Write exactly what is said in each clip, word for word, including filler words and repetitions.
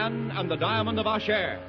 Tarzan and the Diamond of Asher.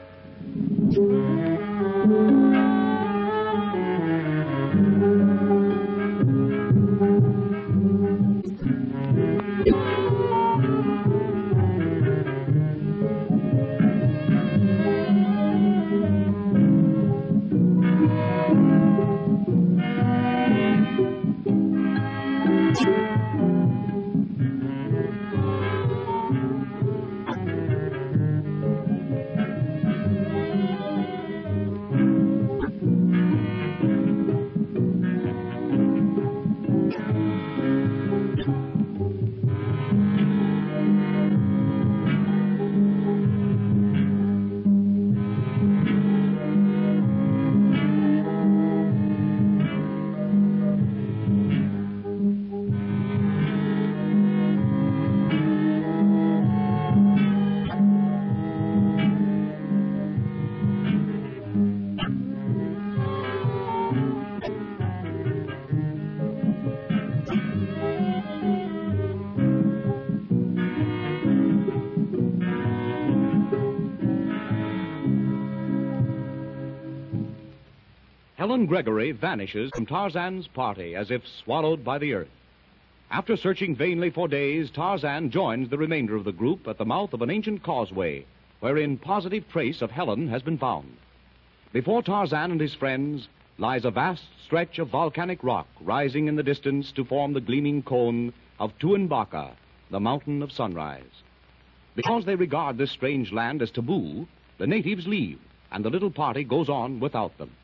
Helen Gregory vanishes from Tarzan's party as if swallowed by the earth. After searching vainly for days, Tarzan joins the remainder of the group at the mouth of an ancient causeway, wherein positive trace of Helen has been found. Before Tarzan and his friends lies a vast stretch of volcanic rock rising in the distance to form the gleaming cone of Tuanbaca, the mountain of sunrise. Because they regard this strange land as taboo, the natives leave, and the little party goes on without them.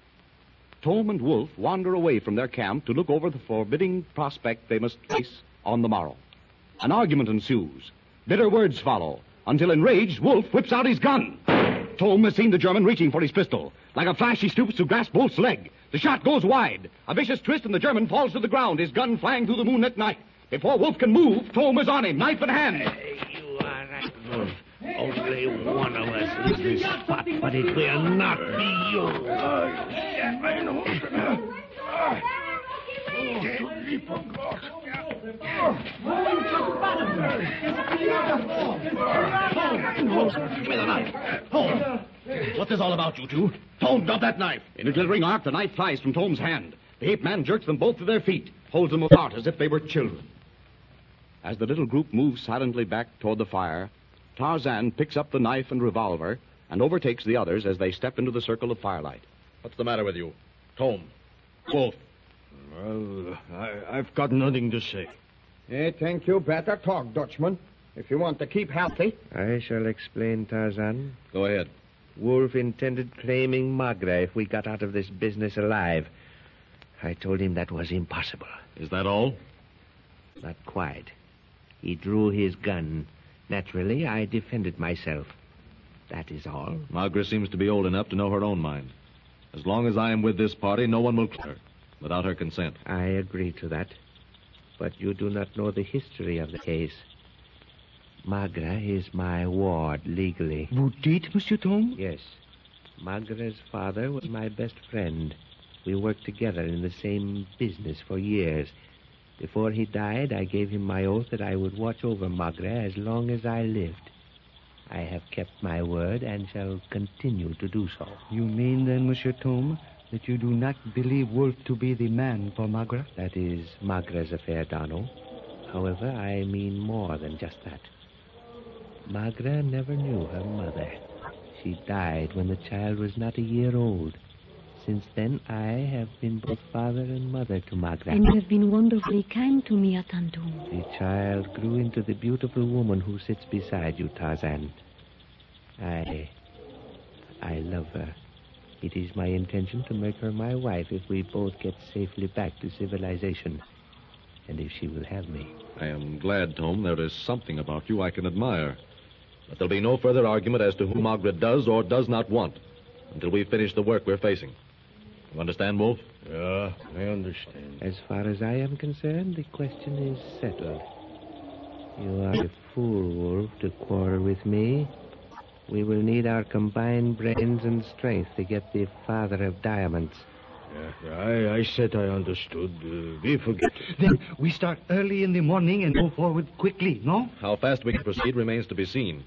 Tom and Wolf wander away from their camp to look over the forbidding prospect they must face on the morrow. An argument ensues. Bitter words follow, until enraged, Wolf whips out his gun. Tom has seen the German reaching for his pistol. Like a flash, he stoops to grasp Wolf's leg. The shot goes wide. A vicious twist, and the German falls to the ground, his gun flying through the moonlit night. Before Wolf can move, Tom is on him, knife in hand. Hey, you are right, Wolf. Only one of us is this spot, but it will not be you. Give me the knife. Tom, what's this all about, you two? Tom, drop that knife. In a glittering arc, the knife flies from Tom's hand. The ape man jerks them both to their feet, holds them apart as if they were children. As the little group moves silently back toward the fire, Tarzan picks up the knife and revolver and overtakes the others as they step into the circle of firelight. What's the matter with you? Tom. Wolf. Well, I, I've got nothing to say. I think you better talk, Dutchman, if you want to keep healthy. I shall explain, Tarzan. Go ahead. Wolf intended claiming Magra if we got out of this business alive. I told him that was impossible. Is that all? Not quite. He drew his gun. Naturally, I defended myself. That is all. Magra seems to be old enough to know her own mind. As long as I am with this party, no one will kill her without her consent. I agree to that. But you do not know the history of the case. Magra is my ward legally. You did, Monsieur Tom? Yes. Magra's father was my best friend. We worked together in the same business for years. Before he died, I gave him my oath that I would watch over Magra as long as I lived. I have kept my word and shall continue to do so. You mean then, Monsieur Tom, that you do not believe Wolf to be the man for Magra? That is Magra's affair, Donald. However, I mean more than just that. Magra never knew her mother. She died when the child was not a year old. Since then, I have been both father and mother to Magra. And you have been wonderfully kind to me, Atantum. The child grew into the beautiful woman who sits beside you, Tarzan. I... I love her. It is my intention to make her my wife if we both get safely back to civilization. And if she will have me. I am glad, Tom, there is something about you I can admire. But there'll be no further argument as to who Magra does or does not want until we finish the work we're facing. You understand, Wolf? Yeah, I understand. As far as I am concerned, the question is settled. You are a fool, Wolf, to quarrel with me. We will need our combined brains and strength to get the father of diamonds. Yeah, I, I said I understood. Uh, we forget. Then we start early in the morning and go forward quickly, no? How fast we can proceed remains to be seen.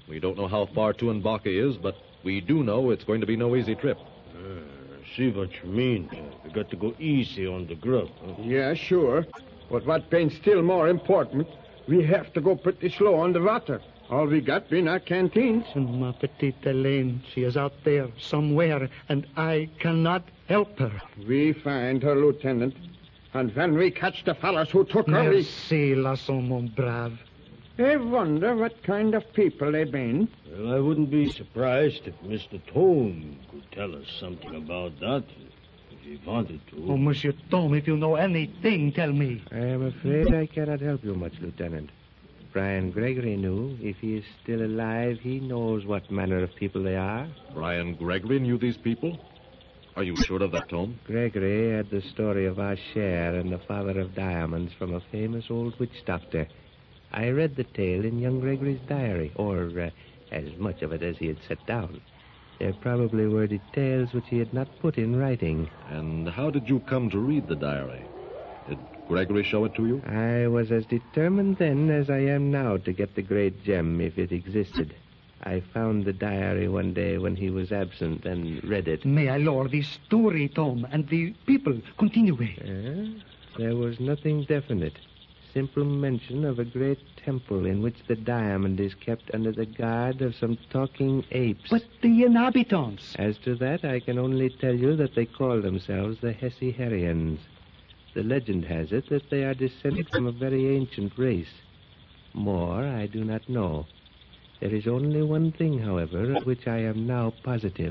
We don't know how far Tuanbaca is, but we do know it's going to be no easy trip. Uh, I see what you mean. Uh, we got to go easy on the grub. Huh? Yeah, sure. But what been still more important, we have to go pretty slow on the water. All we got been our canteens. Ma petite Elaine, she is out there somewhere, and I cannot help her. We find her, Lieutenant. And when we catch the fellows who took her, we... Merci, Lasson, mon brave. I wonder what kind of people they been. Well, I wouldn't be surprised if Mister Tome could tell us something about that, if he wanted to. Oh, Monsieur Tom, if you know anything, tell me. I am afraid I cannot help you much, Lieutenant. Brian Gregory knew. If he is still alive, he knows what manner of people they are. Brian Gregory knew these people? Are you sure of that, Tom? Gregory had the story of Asher and the father of diamonds from a famous old witch doctor. I read the tale in young Gregory's diary, or uh, as much of it as he had set down. There probably were details which he had not put in writing. And how did you come to read the diary? Did Gregory show it to you? I was as determined then as I am now to get the great gem if it existed. I found the diary one day when he was absent and read it. May I lord the story, Tom, and the people continue. Uh, there was nothing definite. Simple mention of a great temple in which the diamond is kept under the guard of some talking apes. But the inhabitants. As to that, I can only tell you that they call themselves the Hessiherians. The legend has it that they are descended from a very ancient race. More, I do not know. There is only one thing, however, of which I am now positive.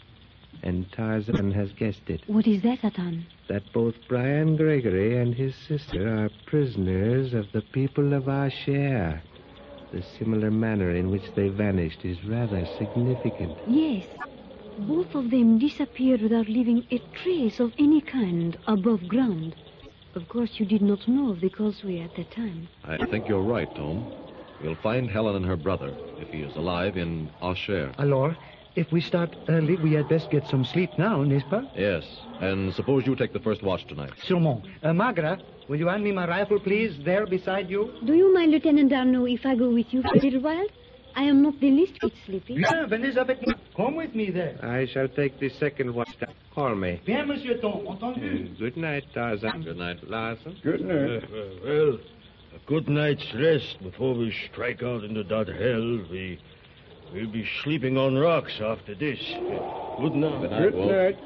And Tarzan has guessed it. What is that, Atan? That both Brian Gregory and his sister are prisoners of the people of Asher. The similar manner in which they vanished is rather significant. Yes. Both of them disappeared without leaving a trace of any kind above ground. Of course, you did not know of the causeway at that time. I think you're right, Tom. We'll find Helen and her brother, if he is alive, in Asher. Alors, if we start early, we had best get some sleep now, n'est-ce pas? Yes, and suppose you take the first watch tonight. Sûrement. Uh, Magra, will you hand me my rifle, please, there beside you? Do you mind, Lieutenant Darno, if I go with you for a little while? I am not the least bit sleepy. Yeah, venez avec moi. Come with me there. I shall take the second watch. Call me. Bien, Monsieur Tom, entendu? Good night, Tarzan. Good night. Larson. Good night. Uh, uh, well, a good night's rest before we strike out into that hell. We, we'll be sleeping on rocks after this. Good night. Good night, Good Wolf. night.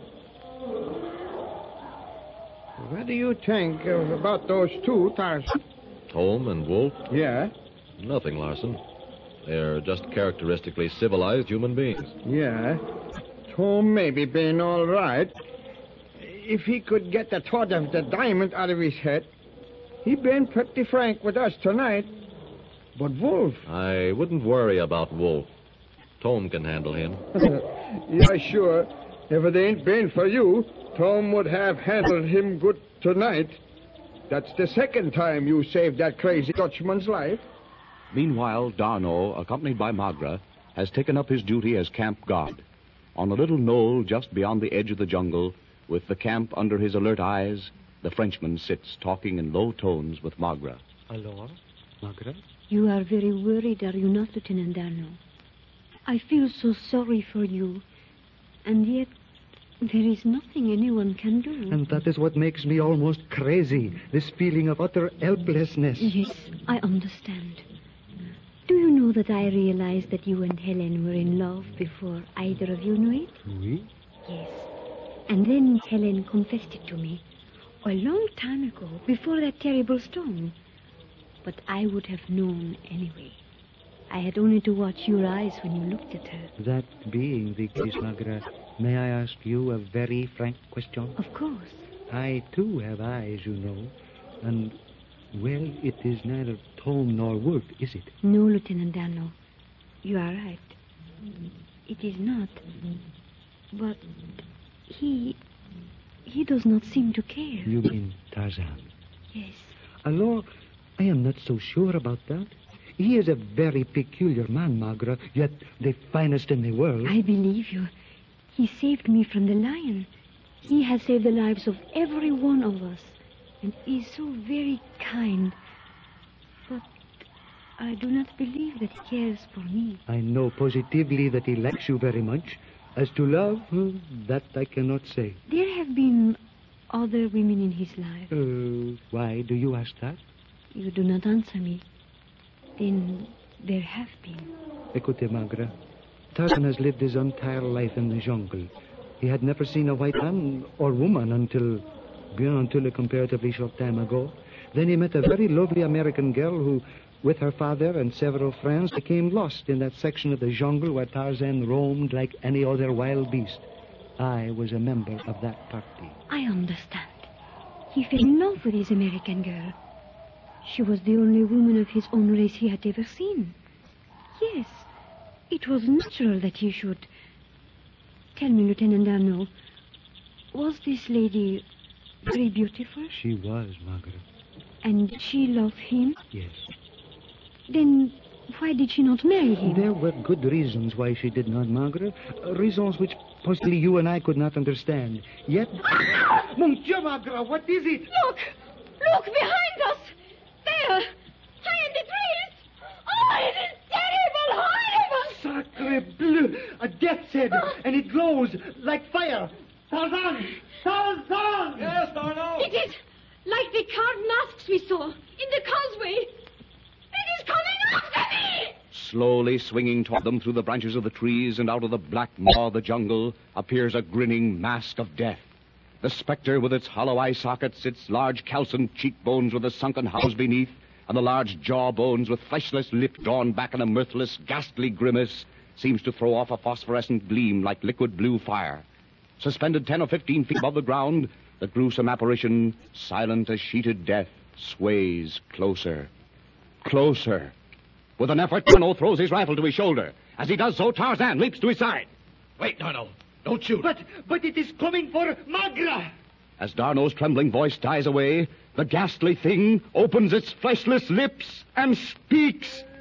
What do you think of, about those two, Tarzan? Tom and Wolf? Yeah, Nothing, Larson. They're just characteristically civilized human beings. yeah. Tom maybe been all right. If he could get the thought of the diamond out of his head, he been pretty frank with us tonight. But Wolf... I wouldn't worry about Wolf. Tom can handle him. Yeah, sure. If it ain't been for you, Tom would have handled him good tonight. That's the second time you saved that crazy Dutchman's life. Meanwhile, Darno, accompanied by Magra, has taken up his duty as camp guard. On a little knoll just beyond the edge of the jungle, with the camp under his alert eyes, the Frenchman sits talking in low tones with Magra. Alors, Magra? You are very worried, are you not, Lieutenant Darno? I feel so sorry for you. And yet, there is nothing anyone can do. And that is what makes me almost crazy, this feeling of utter helplessness. Yes, I understand. Do you know that I realized that you and Helen were in love before either of you knew it? Oui? Yes. And then Helen confessed it to me a long time ago, before that terrible storm. But I would have known anyway. I had only to watch your eyes when you looked at her. That being the case, Magra, may I ask you a very frank question? Of course. I, too, have eyes, you know. And, well, it is neither Tom nor Wolf, is it? No, Lieutenant Darno. You are right. It is not. But he... he does not seem to care. You mean Tarzan? Yes. Alors, I am not so sure about that. He is a very peculiar man, Magra, yet the finest in the world. I believe you. He saved me from the lion. He has saved the lives of every one of us. And is so very kind. But I do not believe that he cares for me. I know positively that he likes you very much. As to love, uh, that I cannot say. There have been other women in his life. Uh, why do you ask that? You do not answer me. Then there have been. Écoutez, Magra. Tarzan has lived his entire life in the jungle. He had never seen a white man or woman until, bien, until a comparatively short time ago. Then he met a very lovely American girl who, with her father and several friends, became lost in that section of the jungle where Tarzan roamed like any other wild beast. I was a member of that party. I understand. He fell in love with his American girl. She was the only woman of his own race he had ever seen. Yes, it was natural that he should. Tell me, Lieutenant D'Arnaud, was this lady very beautiful? She was, Margaret. And did she love him? Yes. Then why did she not marry him? There were good reasons why she did not, Margaret. Uh, reasons which possibly you and I could not understand. Yet... Mon Dieu, Margaret, what is it? Look! Look behind us! There! High in the trees! Oh, it is terrible! Horrible! Sacre bleu! A death's head, and it glows like fire. Tarzan! Tarzan! Yes, D'Arnaud. It is like the carved masks we saw in the causeway. It is coming after me! Slowly swinging toward them through the branches of the trees and out of the black maw of the jungle appears a grinning mask of death. The specter with its hollow eye sockets, its large calcined cheekbones with a sunken house beneath, and the large jawbones with fleshless lip drawn back in a mirthless, ghastly grimace, seems to throw off a phosphorescent gleam like liquid blue fire. Suspended ten or fifteen feet above the ground, the gruesome apparition, silent as sheeted death, sways closer. Closer. With an effort, D'Arnaud throws his rifle to his shoulder. As he does so, Tarzan leaps to his side. Wait, D'Arnaud. Don't shoot. But, but it is coming for Magra! As D'Arnaud's trembling voice dies away, the ghastly thing opens its fleshless lips and speaks.